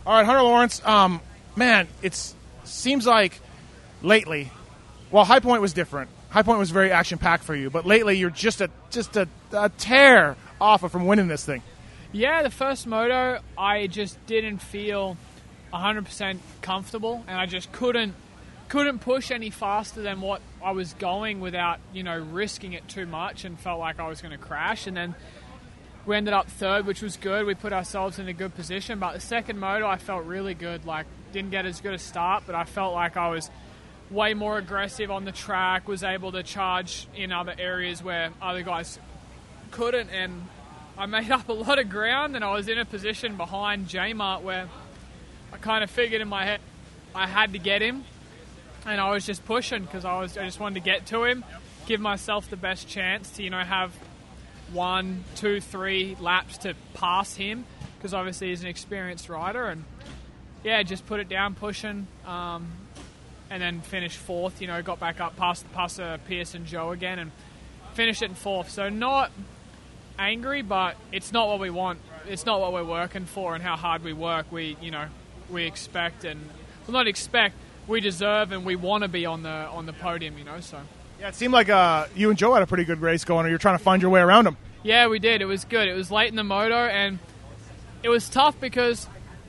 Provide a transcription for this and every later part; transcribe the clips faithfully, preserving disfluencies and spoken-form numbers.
All right, Hunter Lawrence. Um, man, it seems like lately, well, High Point was different. High Point was very action-packed for you, but lately you're just a just a, a tear off of from winning this thing. Yeah, the first moto, I just didn't feel one hundred percent comfortable, and I just couldn't couldn't push any faster than what I was going without, you know, risking it too much, and felt like I was going to crash. And then we ended up third, which was good. We put ourselves in a good position. But the second moto, I felt really good. Like, didn't get as good a start, but I felt like I was way more aggressive on the track, was able to charge in other areas where other guys couldn't, and I made up a lot of ground, and I was in a position behind J-Mart where I kind of figured in my head I had to get him, and I was just pushing because I was I just wanted to get to him, give myself the best chance to, you know, have one, two, three laps to pass him, because obviously he's an experienced rider. And yeah, just put it down pushing, um, and then finished fourth. You know, got back up past past uh, Pierce and Joe again, and finished it in fourth. So not angry, but it's not what we want. It's not what we're working for, and how hard we work. We, you know, we expect, and well, not expect. We deserve, and we want to be on the on the podium. You know, so. Yeah, it seemed like uh, you and Joe had a pretty good race going, or you're trying to find your way around him. Yeah, we did. It was good. It was late in the moto, and it was tough because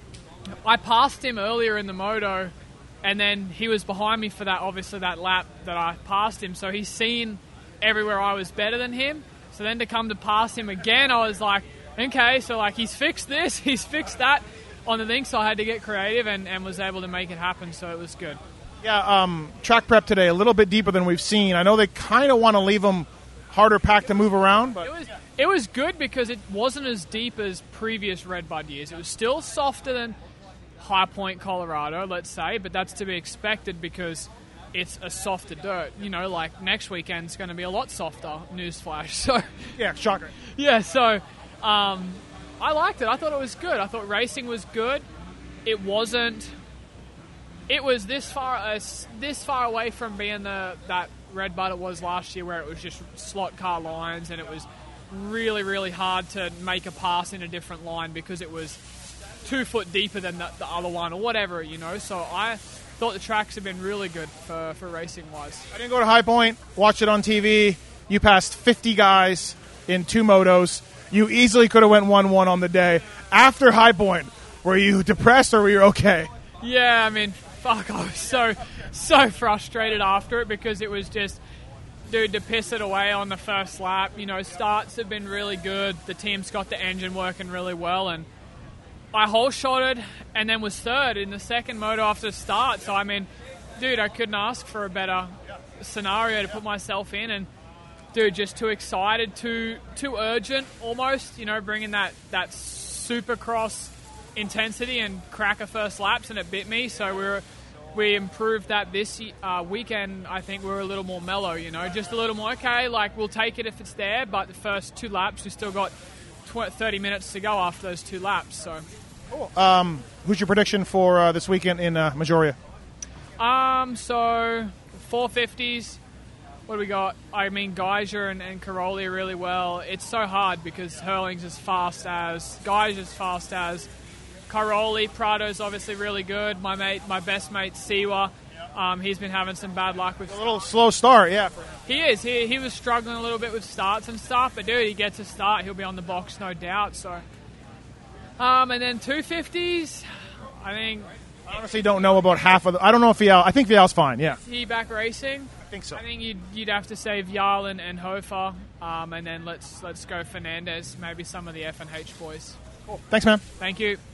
I passed him earlier in the moto, and then he was behind me for that, obviously, that lap that I passed him. So he's seen everywhere I was better than him. So then to come to pass him again, I was like, okay, so like he's fixed this, he's fixed that on the thing. So I had to get creative and, and was able to make it happen. So it was good. Yeah, um, track prep today, a little bit deeper than we've seen. I know they kind of want to leave them harder packed to move around. But It was it was good because it wasn't as deep as previous Red Bud years. It was still softer than High Point, Colorado, let's say, but that's to be expected because it's a softer dirt. You know, like next weekend's going to be a lot softer, newsflash. So yeah, shocker. Yeah, so um, I liked it. I thought it was good. I thought racing was good. It wasn't... It was this far uh, this far away from being the that Red Bud it was last year, where it was just slot car lines, and it was really, really hard to make a pass in a different line because it was two foot deeper than the, the other one or whatever, you know. So I thought the tracks have been really good for, for racing-wise. I didn't go to High Point, watch it on T V. You passed fifty guys in two motos. You easily could have went one one on the day. After High Point, were you depressed or were you okay? Yeah, I mean... Fuck, I was so, so frustrated after it because it was just, dude, to piss it away on the first lap. You know, starts have been really good. The team's got the engine working really well, and I hole-shotted and then was third in the second moto after the start. So, I mean, dude, I couldn't ask for a better scenario to put myself in. And, dude, just too excited, too too urgent almost, you know, bringing that, that supercross intensity and cracker first laps, and it bit me. So we were we improved that this uh, weekend. I think we were a little more mellow, you know, just a little more okay, like we'll take it if it's there, but the first two laps we still got thirty minutes to go after those two laps. So cool. Um, who's your prediction for uh, this weekend in uh, Majoria? Um, so four fifties. What do we got? I mean, Geiger and, and Caroli really well. It's so hard because Hurling's as fast as, Geiger's as fast as, Caroli. Prado's obviously really good. My mate, my best mate, Siwa, um, he's been having some bad luck with... A little slow start, yeah. He is. He he was struggling a little bit with starts and stuff, but dude, he gets a start, he'll be on the box, no doubt. So, um, and then two fifties, I think... I honestly don't know about half of the... I don't know if Vial... I think Vial's fine, yeah. Is he back racing? I think so. I think you'd, you'd have to say Vial and, and Hofer, um, and then let's let's go Fernandez, maybe some of the F and H boys. Cool. Thanks, man. Thank you.